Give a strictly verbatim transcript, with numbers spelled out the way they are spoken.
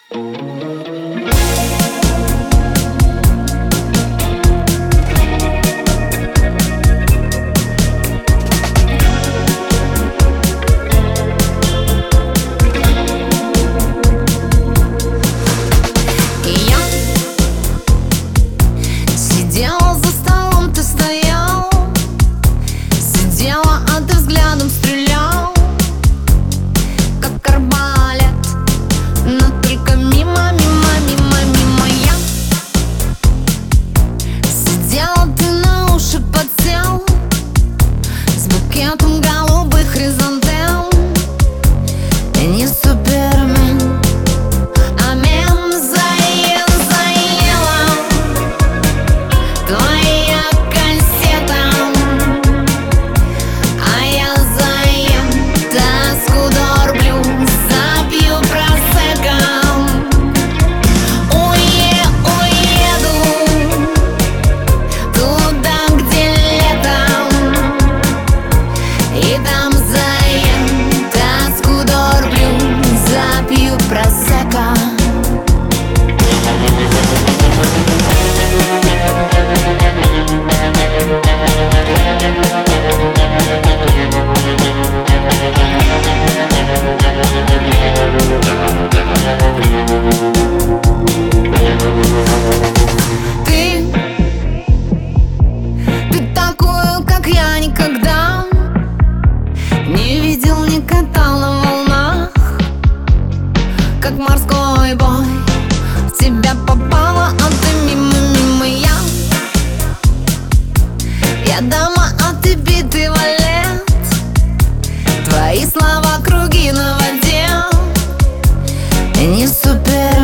Сидела за столом, ты стоял, сидела, а ты взглядом стрелял, как арбалет, но только мимо, мимо, мимо, мимо. Я сидела, ты на уши подсел с букетом голубых хризантем. Ты не супермен, а мен заел, заела твоя кассета, а я заем, тоску дорблю, запью просека. Уе, уеду туда, где летом, и там заем, тоску дорблю, запью просека. Ты, ты такую, как я, никогда не видел, не катал на волнах, как морской бой. В тебя попала, а ты мимо, мимо. Я, я дама, а ты битый валет. Твои слова круги на воде. Ты не супер